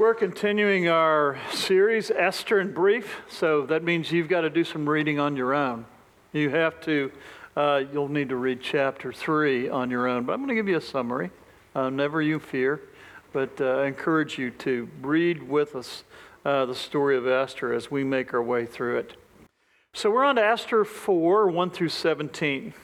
We're continuing our series, Esther in Brief, so that means you've got to do some reading on your own. You have to, you'll need to read chapter 3 on your own, but I'm going to give you a summary. Never you fear, but I encourage you to read with us the story of Esther as we make our way through it. So we're on to Esther 4, 1 through 17.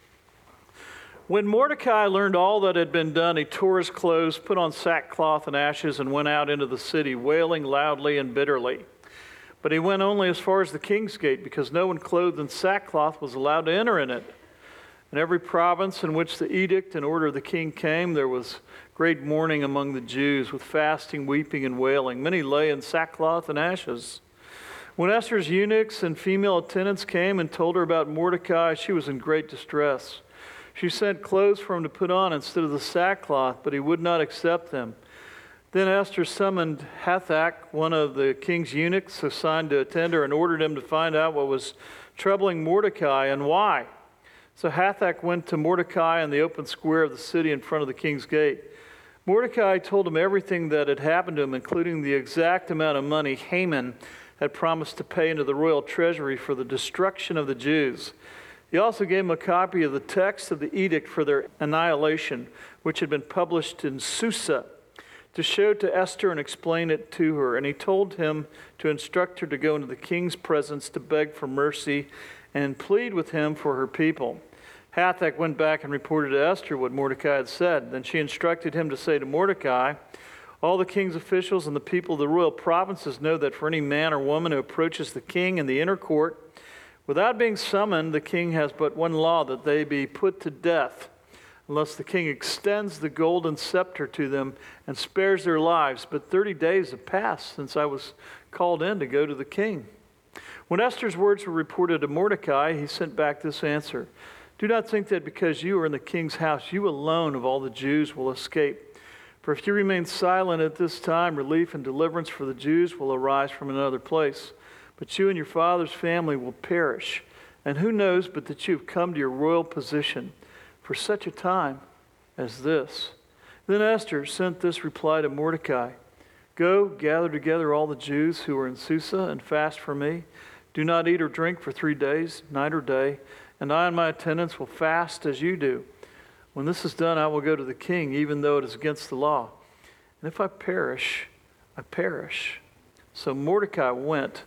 When Mordecai learned all that had been done, he tore his clothes, put on sackcloth and ashes, and went out into the city, wailing loudly and bitterly. But he went only as far as the king's gate, because no one clothed in sackcloth was allowed to enter in it. In every province in which the edict and order of the king came, there was great mourning among the Jews, with fasting, weeping, and wailing. Many lay in sackcloth and ashes. When Esther's eunuchs and female attendants came and told her about Mordecai, she was in great distress. She sent clothes for him to put on instead of the sackcloth, but he would not accept them. Then Esther summoned Hathach, one of the king's eunuchs assigned to attend her, and ordered him to find out what was troubling Mordecai and why. So Hathach went to Mordecai in the open square of the city in front of the king's gate. Mordecai told him everything that had happened to him, including the exact amount of money Haman had promised to pay into the royal treasury for the destruction of the Jews. He also gave him a copy of the text of the edict for their annihilation, which had been published in Susa, to show to Esther and explain it to her. And he told him to instruct her to go into the king's presence to beg for mercy and plead with him for her people. Hathach went back and reported to Esther what Mordecai had said. Then she instructed him to say to Mordecai, "All the king's officials and the people of the royal provinces know that for any man or woman who approaches the king in the inner court, without being summoned, the king has but one law, that they be put to death, unless the king extends the golden scepter to them and spares their lives. But 30 days have passed since I was called in to go to the king." When Esther's words were reported to Mordecai, he sent back this answer: "Do not think that because you are in the king's house, you alone of all the Jews will escape. For if you remain silent at this time, relief and deliverance for the Jews will arise from another place. But you and your father's family will perish. And who knows but that you have come to your royal position for such a time as this?" Then Esther sent this reply to Mordecai: "Go, gather together all the Jews who are in Susa and fast for me. Do not eat or drink for 3 days, night or day, and I and my attendants will fast as you do. When this is done, I will go to the king, even though it is against the law. And if I perish, I perish." So Mordecai went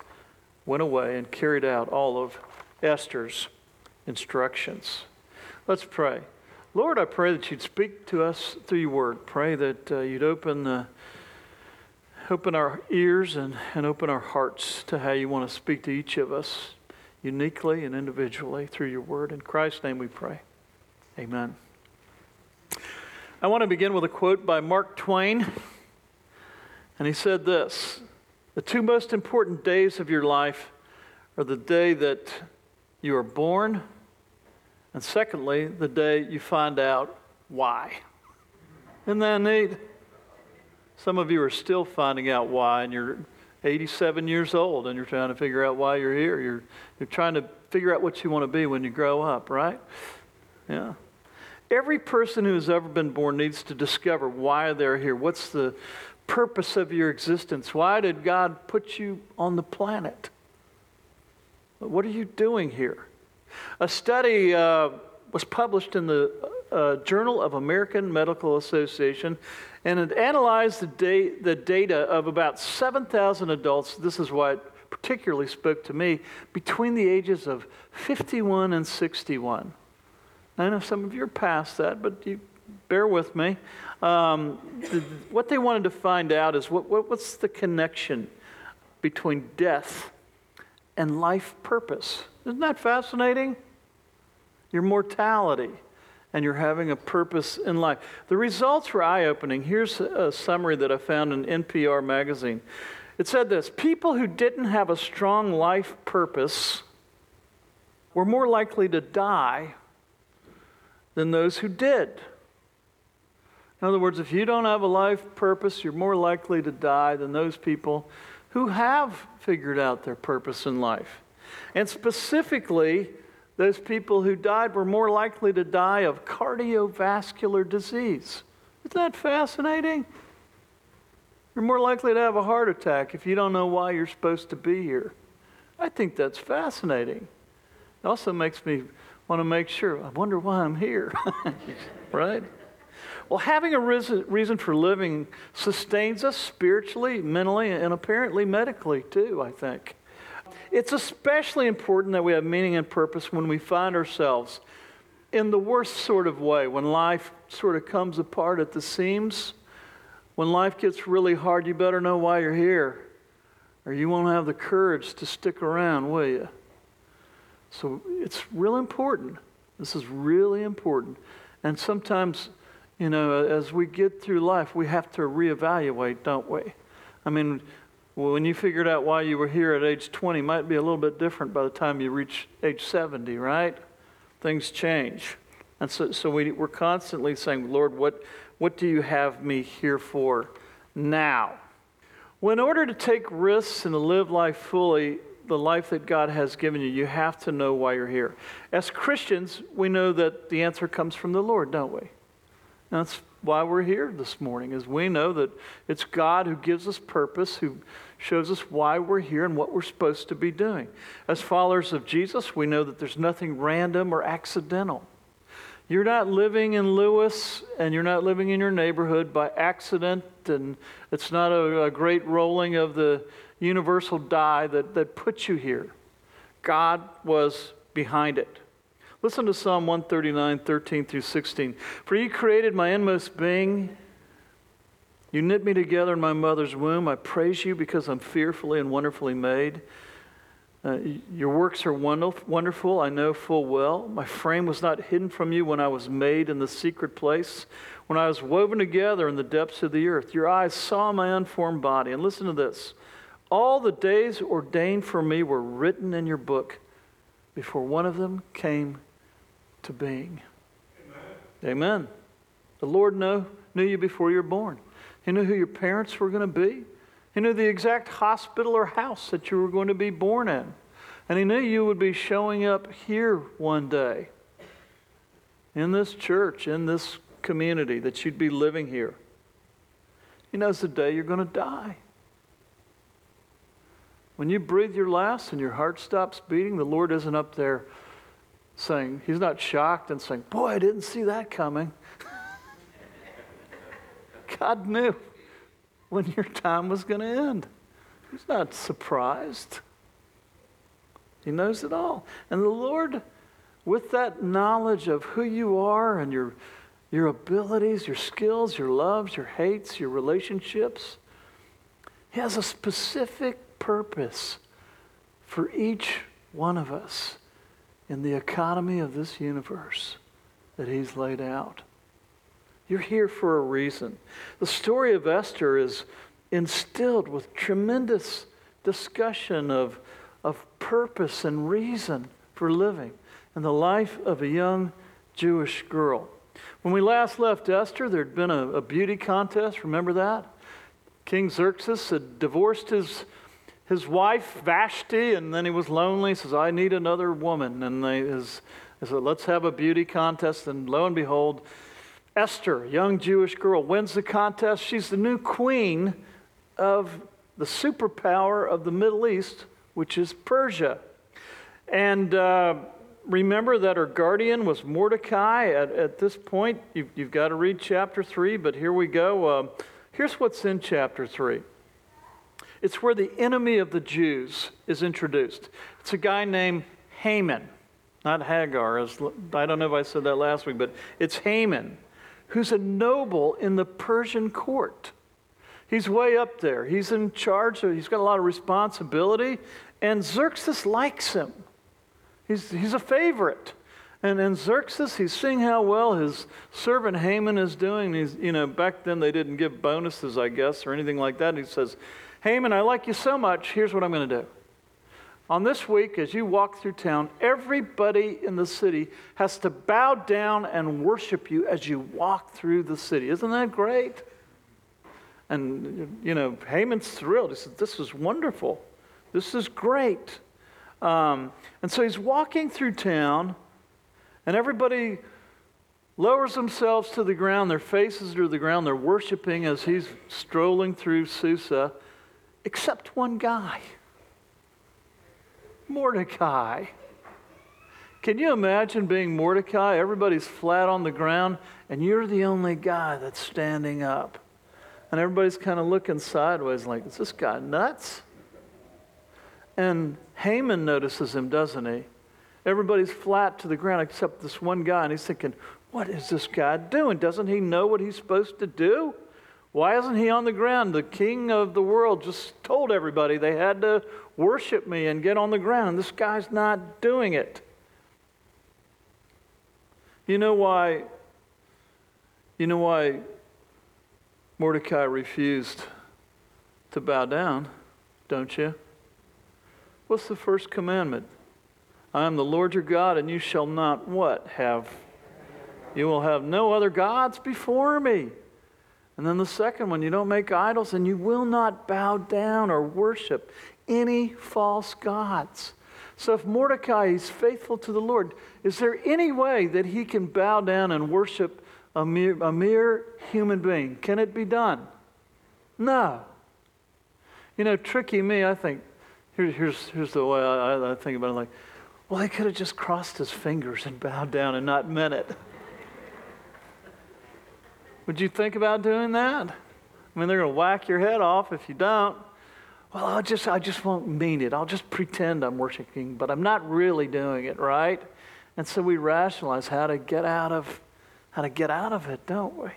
away and carried out all of Esther's instructions. Let's pray. Lord, I pray that you'd speak to us through your word. Pray that you'd open our ears and open our hearts to how you want to speak to each of us uniquely and individually through your word. In Christ's name we pray. Amen. I want to begin with a quote by Mark Twain. And he said this: "The two most important days of your life are the day that you are born, and secondly, the day you find out why." Isn't that neat? Some of you are still finding out why, and you're 87 years old, and you're trying to figure out why you're here. You're trying to figure out what you want to be when you grow up, right? Yeah. Every person who has ever been born needs to discover why they're here. What's the purpose of your existence? Why did God put you on the planet? What are you doing here? A study was published in the Journal of American Medical Association, and it analyzed the data of about 7,000 adults. This is why it particularly spoke to me, between the ages of 51 and 61. I know some of you are past that, but you bear with me. What they wanted to find out is what's the connection between death and life purpose. Isn't that fascinating? Your mortality and you're having a purpose in life. The results were eye-opening. Here's a summary that I found in NPR magazine. It said this: people who didn't have a strong life purpose were more likely to die than those who did. In other words, if you don't have a life purpose, you're more likely to die than those people who have figured out their purpose in life. And specifically, those people who died were more likely to die of cardiovascular disease. Isn't that fascinating? You're more likely to have a heart attack if you don't know why you're supposed to be here. I think that's fascinating. It also makes me want to make sure, I wonder why I'm here, right? Well, having a reason for living sustains us spiritually, mentally, and apparently medically too, I think. It's especially important that we have meaning and purpose when we find ourselves in the worst sort of way, when life sort of comes apart at the seams. When life gets really hard, you better know why you're here, or you won't have the courage to stick around, will you? So it's real important. This is really important. And sometimes, as we get through life, we have to reevaluate, don't we? I mean, when you figured out why you were here at age 20, it might be a little bit different by the time you reach age 70, right? Things change. And so we're constantly saying, Lord, what do you have me here for now? Well, in order to take risks and to live life fully, the life that God has given you, you have to know why you're here. As Christians, we know that the answer comes from the Lord, don't we? And that's why we're here this morning, is we know that it's God who gives us purpose, who shows us why we're here and what we're supposed to be doing. As followers of Jesus, we know that there's nothing random or accidental. You're not living in Lewis and you're not living in your neighborhood by accident, and it's not a great rolling of the universal die that put you here. God was behind it. Listen to Psalm 139, 13 through 16. For you created my inmost being. You knit me together in my mother's womb. I praise you because I'm fearfully and wonderfully made. Your works are wonderful, I know full well. My frame was not hidden from you when I was made in the secret place, when I was woven together in the depths of the earth. Your eyes saw my unformed body. And listen to this. All the days ordained for me were written in your book before one of them came to being. Amen. Amen. The Lord knew you before you were born. He knew who your parents were going to be. He knew the exact hospital or house that you were going to be born in. And he knew you would be showing up here one day in this church, in this community, that you'd be living here. He knows the day you're going to die. When you breathe your last and your heart stops beating, the Lord isn't up there saying, He's not shocked and saying, boy, I didn't see that coming. God knew when your time was going to end. He's not surprised. He knows it all. And the Lord, with that knowledge of who you are and your abilities, your skills, your loves, your hates, your relationships, He has a specific purpose for each one of us in the economy of this universe that He's laid out. You're here for a reason. The story of Esther is instilled with tremendous discussion of purpose and reason for living in the life of a young Jewish girl. When we last left Esther, there'd been a beauty contest. Remember that? King Xerxes had divorced his wife, Vashti, and then he was lonely. He says, I need another woman. And they said, let's have a beauty contest. And lo and behold, Esther, a young Jewish girl, wins the contest. She's the new queen of the superpower of the Middle East, which is Persia. And remember that her guardian was Mordecai. At this point, you've got to read chapter 3, but here we go. Here's what's in chapter 3. It's where the enemy of the Jews is introduced. It's a guy named Haman, not Hagar. I don't know if I said that last week, but it's Haman, who's a noble in the Persian court. He's way up there. He's in charge. He's got a lot of responsibility, and Xerxes likes him. He's a favorite. And Xerxes, he's seeing how well his servant Haman is doing. Back then they didn't give bonuses, I guess, or anything like that. And he says, Haman, I like you so much. Here's what I'm going to do. On this week, as you walk through town, everybody in the city has to bow down and worship you as you walk through the city. Isn't that great? And, Haman's thrilled. He says, this is wonderful. This is great. And so he's walking through town, and everybody lowers themselves to the ground, their faces to the ground, they're worshiping as he's strolling through Susa, except one guy, Mordecai. Can you imagine being Mordecai? Everybody's flat on the ground, and you're the only guy that's standing up. And everybody's kind of looking sideways like, is this guy nuts? And Haman notices him, doesn't he? Everybody's flat to the ground except this one guy, and he's thinking, what is this guy doing? Doesn't he know what he's supposed to do? Why isn't he on the ground? The king of the world just told everybody they had to worship me and get on the ground, and this guy's not doing it. You know why Mordecai refused to bow down, don't you? What's the first commandment? I am the Lord your God, and you shall not what? You will have no other gods before me. And then the second one, you don't make idols, and you will not bow down or worship any false gods. So if Mordecai is faithful to the Lord, is there any way that he can bow down and worship a mere human being? Can it be done? No. You know, tricky me, I think, here's the way I think about it, like, well, he could have just crossed his fingers and bowed down and not meant it. Would you think about doing that? I mean, they're going to whack your head off if you don't. Well, I just won't mean it. I'll just pretend I'm worshiping, but I'm not really doing it, right? And so we rationalize how to get out of it, don't we?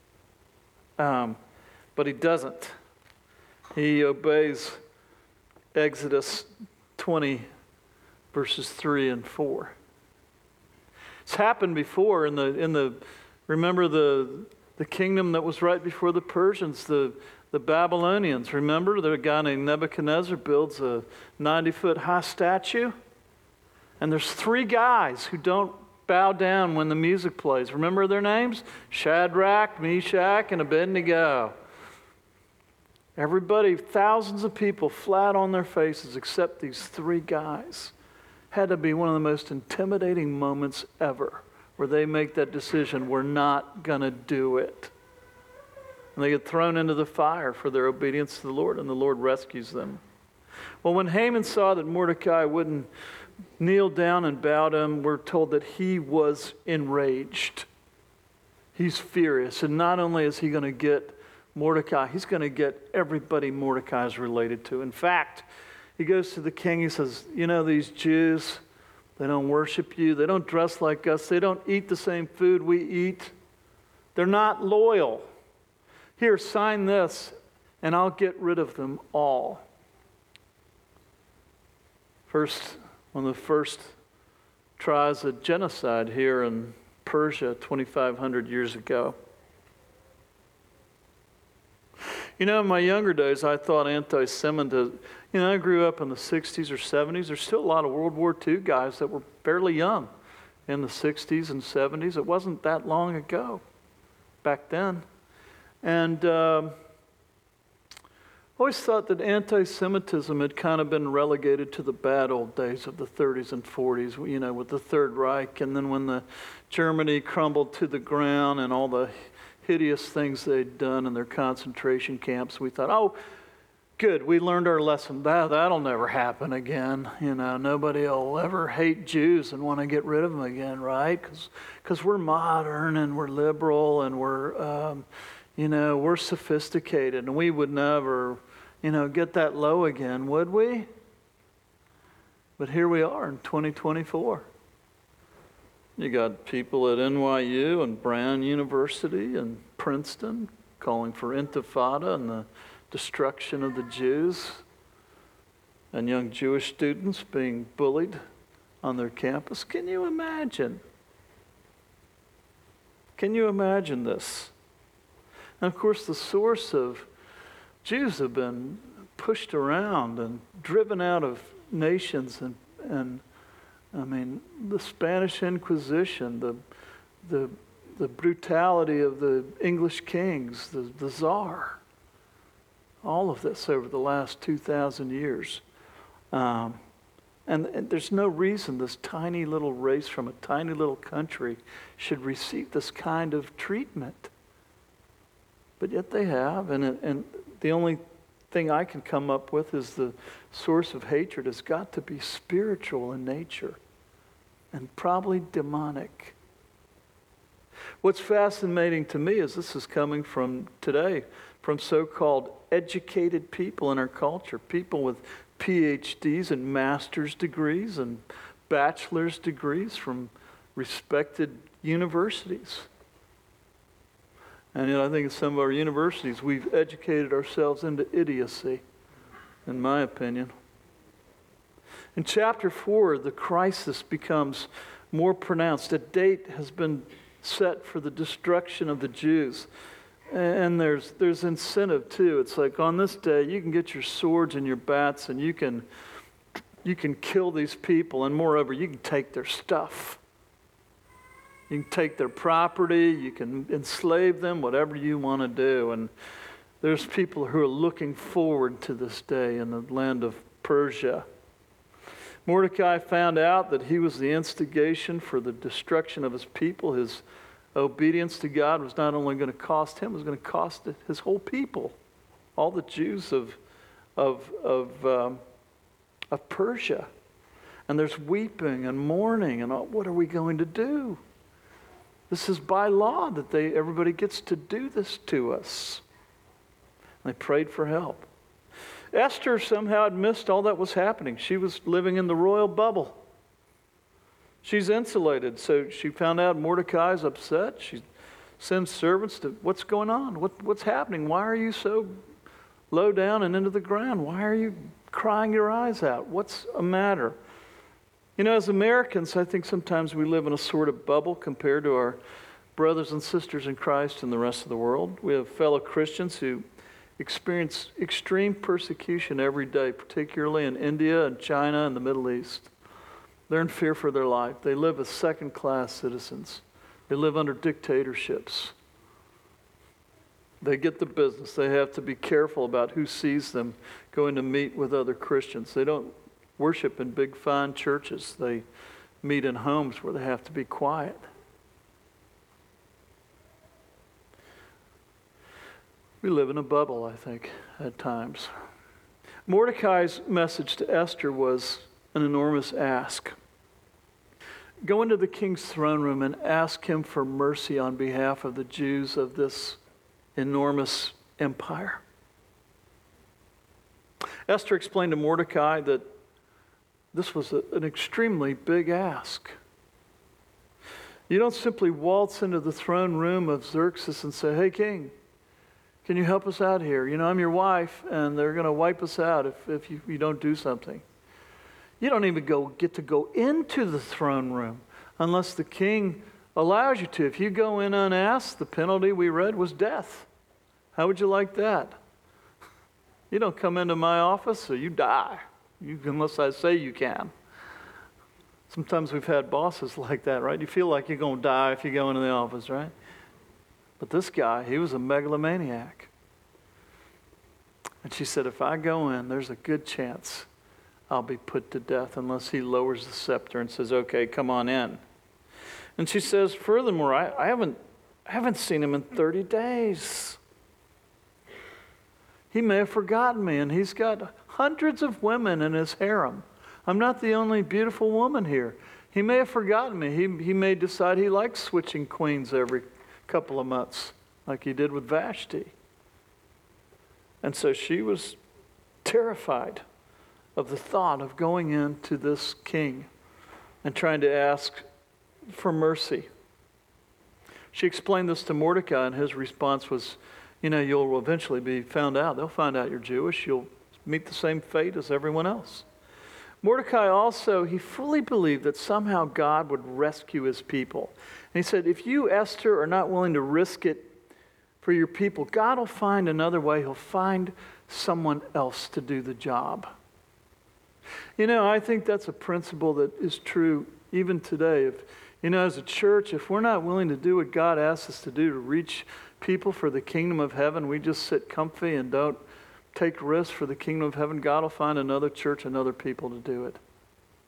But he doesn't. He obeys Exodus 20, verses 3 and 4. It's happened before remember the kingdom that was right before the Persians, the Babylonians. Remember, the guy named Nebuchadnezzar builds a 90-foot high statue, and there's 3 guys who don't bow down when the music plays. Remember their names? Shadrach, Meshach, and Abednego. Everybody, thousands of people flat on their faces except these 3 guys. Had to be one of the most intimidating moments ever, where they make that decision, we're not going to do it. And they get thrown into the fire for their obedience to the Lord, and the Lord rescues them. Well, when Haman saw that Mordecai wouldn't kneel down and bow to him, we're told that he was enraged. He's furious. And not only is he going to get Mordecai, he's going to get everybody Mordecai is related to. In fact, he goes to the king, he says, you know, these Jews, they don't worship you. They don't dress like us. They don't eat the same food we eat. They're not loyal. Here, sign this, and I'll get rid of them all. One of the first tries of genocide here in Persia 2,500 years ago. You know, in my younger days, I thought anti-Semitism, I grew up in the 60s or 70s. There's still a lot of World War II guys that were fairly young in the 60s and 70s. It wasn't that long ago back then. And always thought that anti-Semitism had kind of been relegated to the bad old days of the 30s and 40s, with the Third Reich. And then when the Germany crumbled to the ground and all the hideous things they'd done in their concentration camps, we thought, oh, good, we learned our lesson. That'll never happen again. Nobody will ever hate Jews and want to get rid of them again, right? Because we're modern and we're liberal and we're sophisticated, and we would never, get that low again, would we? But here we are in 2024. You got people at NYU and Brown University and Princeton calling for intifada and the destruction of the Jews, and young Jewish students being bullied on their campus. Can you imagine? Can you imagine this? And of course, the source of Jews have been pushed around and driven out of nations, and the Spanish Inquisition, the brutality of the English kings, the Tsar, all of this over the last 2,000 years. And there's no reason this tiny little race from a tiny little country should receive this kind of treatment. But yet they have, and the only thing I can come up with is the source of hatred has got to be spiritual in nature and probably demonic. What's fascinating to me is this is coming from today, from so-called educated people in our culture, people with PhDs and master's degrees and bachelor's degrees from respected universities. And yet I think in some of our universities we've educated ourselves into idiocy, in my opinion. In chapter 4, the crisis becomes more pronounced. A date has been set for the destruction of the Jews. And there's incentive too. It's like on this day you can get your swords and your bats and you can kill these people, and moreover you can take their stuff. You can take their property, you can enslave them, whatever you want to do. And there's people who are looking forward to this day in the land of Persia. Mordecai found out that he was the instigation for the destruction of his people. His obedience to God was not only going to cost him, it was going to cost his whole people, all the Jews of Persia. And there's weeping and mourning, and what are we going to do? This is by law that everybody gets to do this to us. And they prayed for help. Esther somehow had missed all that was happening. She was living in the royal bubble. She's insulated, so she found out Mordecai's upset. She sends servants to, what's going on? What's happening? Why are you so low down and into the ground? Why are you crying your eyes out? What's a matter? You know, as Americans, I think sometimes we live in a sort of bubble compared to our brothers and sisters in Christ in the rest of the world. We have fellow Christians who experience extreme persecution every day, particularly in India and China and the Middle East. They're in fear for their life. They live as second-class citizens. They live under dictatorships. They get the business. They have to be careful about who sees them going to meet with other Christians. They don't worship in big, fine churches. They meet in homes where they have to be quiet. We live in a bubble, I think, at times. Mordecai's message to Esther was an enormous ask. Go into the king's throne room and ask him for mercy on behalf of the Jews of this enormous empire. Esther explained to Mordecai that this was an extremely big ask. You don't simply waltz into the throne room of Xerxes and say, "Hey, king, can you help us out here? You know, I'm your wife, and they're going to wipe us out if you don't do something." You don't even get to go into the throne room unless the king allows you to. If you go in unasked, the penalty we read was death. How would you like that? You don't come into my office, so you die, unless I say you can. Sometimes we've had bosses like that, right? You feel like you're going to die if you go into the office, right? But this guy, he was a megalomaniac. And she said, if I go in, there's a good chance I'll be put to death unless he lowers the scepter and says, "Okay, come on in." And she says, furthermore, I haven't seen him in 30 days. He may have forgotten me, and he's got hundreds of women in his harem. I'm not the only beautiful woman here. He may have forgotten me. He may decide he likes switching queens every couple of months, like he did with Vashti. And so she was terrified of the thought of going into this king and trying to ask for mercy. She explained this to Mordecai, and his response was, you'll eventually be found out. They'll find out you're Jewish. You'll meet the same fate as everyone else. Mordecai also, he fully believed that somehow God would rescue his people. And he said, if you, Esther, are not willing to risk it for your people, God will find another way. He'll find someone else to do the job. I think that's a principle that is true even today. As a church, if we're not willing to do what God asks us to do to reach people for the kingdom of heaven, we just sit comfy and don't take risks for the kingdom of heaven, God will find another church and other people to do it.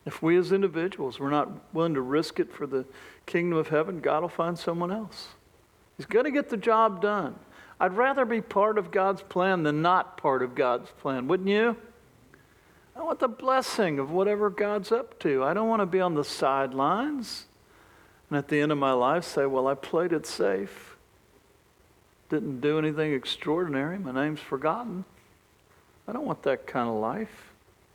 If we as individuals, we're not willing to risk it for the kingdom of heaven, God will find someone else. He's going to get the job done. I'd rather be part of God's plan than not part of God's plan, wouldn't you? I want the blessing of whatever God's up to. I don't want to be on the sidelines and at the end of my life say, well, I played it safe. Didn't do anything extraordinary. My name's forgotten. I don't want that kind of life.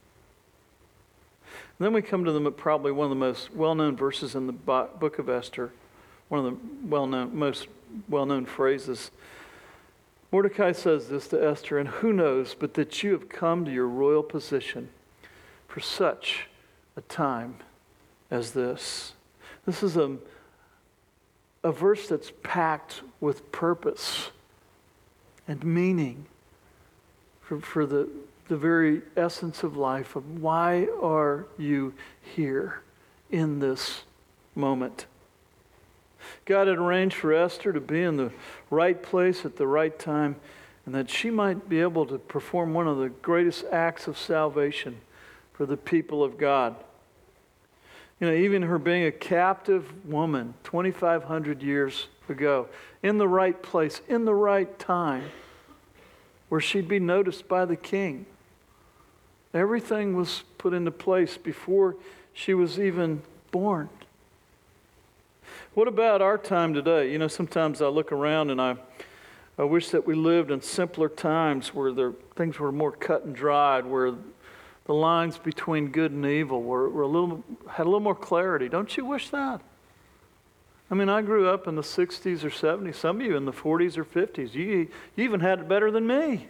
And then we come to probably one of the most well-known verses in the book of Esther, one of the most well-known phrases. Mordecai says this to Esther, and who knows but that you have come to your royal position for such a time as this. This is a verse that's packed with purpose and meaning for the very essence of life of why are you here in this moment. God had arranged for Esther to be in the right place at the right time and that she might be able to perform one of the greatest acts of salvation for the people of God. You know, even her being a captive woman 2,500 years ago, in the right place, in the right time, where she'd be noticed by the king. Everything was put into place before she was even born. What about our time today? You know, sometimes I look around and I wish that we lived in simpler times where things were more cut and dried, where the lines between good and evil had a little more clarity. Don't you wish that? I mean, I grew up in the 60s or 70s, some of you in the 40s or 50s. You even had it better than me.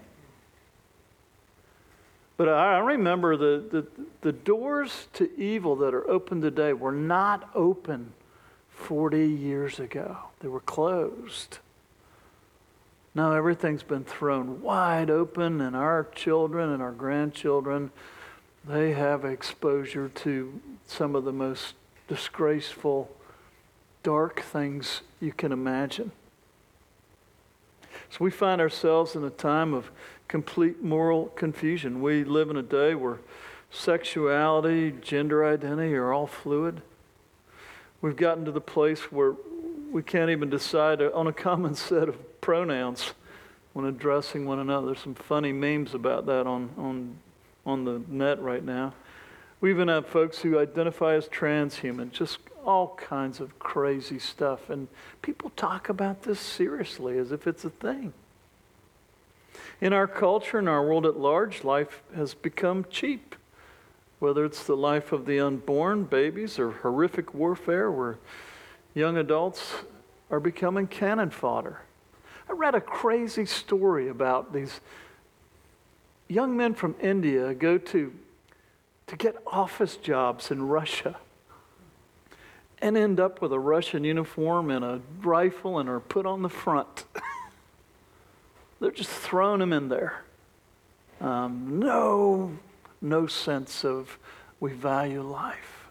But I remember the doors to evil that are open today were not open 40 years ago. They were closed. Now everything's been thrown wide open, and our children and our grandchildren, they have exposure to some of the most disgraceful, dark things you can imagine. So we find ourselves in a time of complete moral confusion. We live in a day where sexuality, gender identity are all fluid. We've gotten to the place where we can't even decide on a common set of pronouns when addressing one another. There's some funny memes about that on the net right now. We even have folks who identify as transhuman, just all kinds of crazy stuff. And people talk about this seriously as if it's a thing. In our culture, in our world at large, life has become cheap. Whether it's the life of the unborn, babies, or horrific warfare where young adults are becoming cannon fodder. I read a crazy story about these young men from India go to get office jobs in Russia and end up with a Russian uniform and a rifle and are put on the front. They're just throwing them in there. No sense of we value life.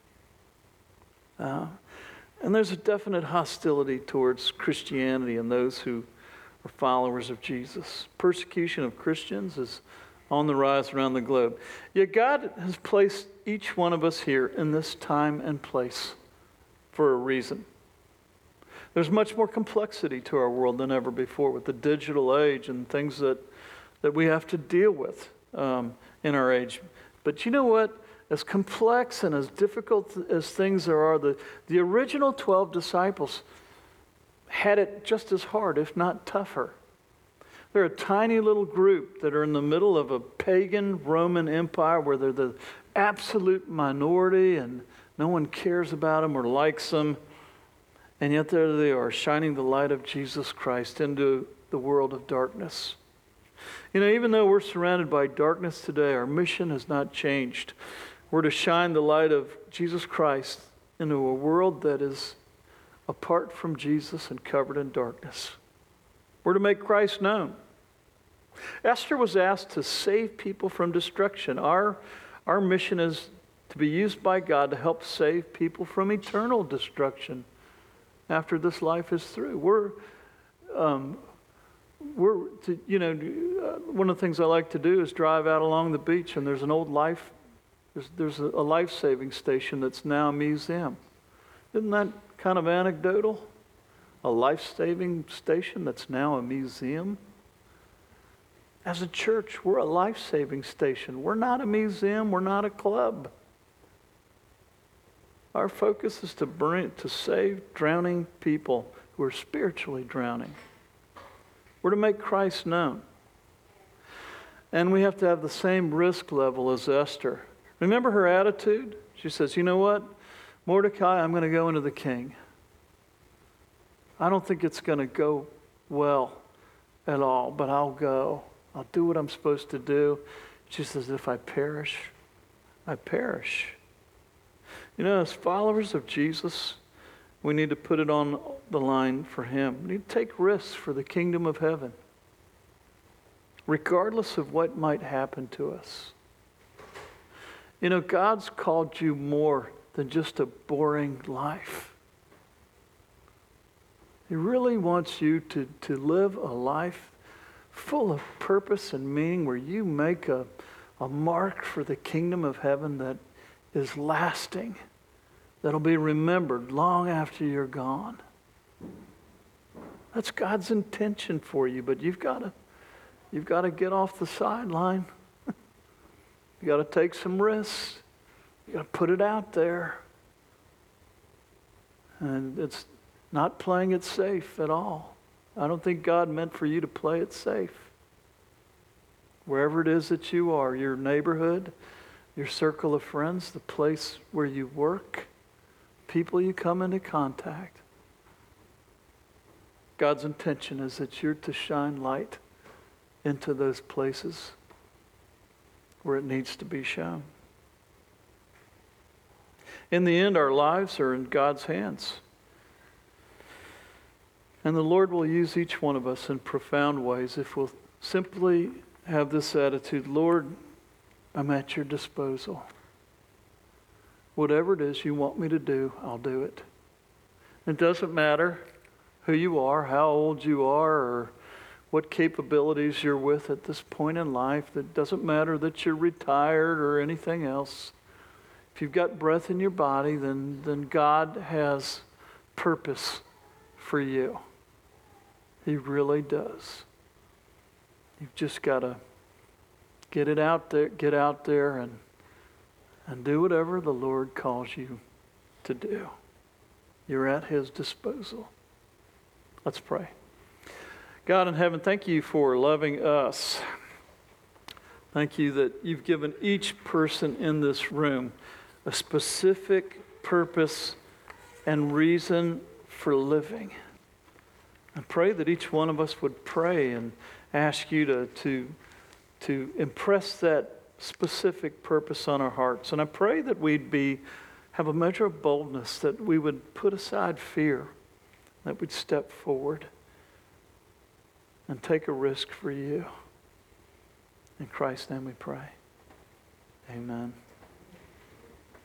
And there's a definite hostility towards Christianity and those who are followers of Jesus. Persecution of Christians is on the rise around the globe. Yet God has placed each one of us here in this time and place for a reason. There's much more complexity to our world than ever before with the digital age and things that we have to deal with in our age. But you know what? As complex and as difficult as things there are, the original 12 disciples had it just as hard, if not tougher. They're a tiny little group that are in the middle of a pagan Roman Empire where they're the absolute minority and no one cares about them or likes them. And yet there they are, shining the light of Jesus Christ into the world of darkness. You know, even though we're surrounded by darkness today, our mission has not changed. We're to shine the light of Jesus Christ into a world that is apart from Jesus and covered in darkness. We're to make Christ known. Esther was asked to save people from destruction. Our mission is to be used by God to help save people from eternal destruction after this life is through. One of the things I like to do is drive out along the beach, and there's an old life There's a life-saving station that's now a museum. Isn't that kind of anecdotal? A life-saving station that's now a museum? As a church, we're a life-saving station. We're not a museum. We're not a club. Our focus is to save drowning people who are spiritually drowning. We're to make Christ known. And we have to have the same risk level as Esther. Remember her attitude? She says, you know what? Mordecai, I'm going to go into the king. I don't think it's going to go well at all, but I'll go. I'll do what I'm supposed to do. She says, if I perish, I perish. You know, as followers of Jesus, we need to put it on the line for him. We need to take risks for the kingdom of heaven, regardless of what might happen to us. You know, God's called you more than just a boring life. He really wants you to live a life full of purpose and meaning, where you make a mark for the kingdom of heaven that is lasting, that'll be remembered long after you're gone. That's God's intention for you, but you've got to get off the sideline. You got to take some risks. You got to put it out there. And it's not playing it safe at all. I don't think God meant for you to play it safe. Wherever it is that you are, your neighborhood, your circle of friends, the place where you work, people you come into contact. God's intention is that you're to shine light into those places where it needs to be shown. In the end, our lives are in God's hands. And the Lord will use each one of us in profound ways if we'll simply have this attitude: Lord, I'm at your disposal. Whatever it is you want me to do, I'll do it. It doesn't matter who you are, how old you are, or what capabilities you're with at this point in life. It doesn't matter that you're retired or anything else. If you've got breath in your body, then God has purpose for you. He really does. You've just got to get out there and do whatever the Lord calls you to do. You're at his disposal. Let's pray. God in heaven, thank you for loving us. Thank you that you've given each person in this room a specific purpose and reason for living. I pray that each one of us would pray and ask you to impress that specific purpose on our hearts. And I pray that we'd have a measure of boldness, that we would put aside fear, that we'd step forward and take a risk for you. In Christ's name we pray. Amen.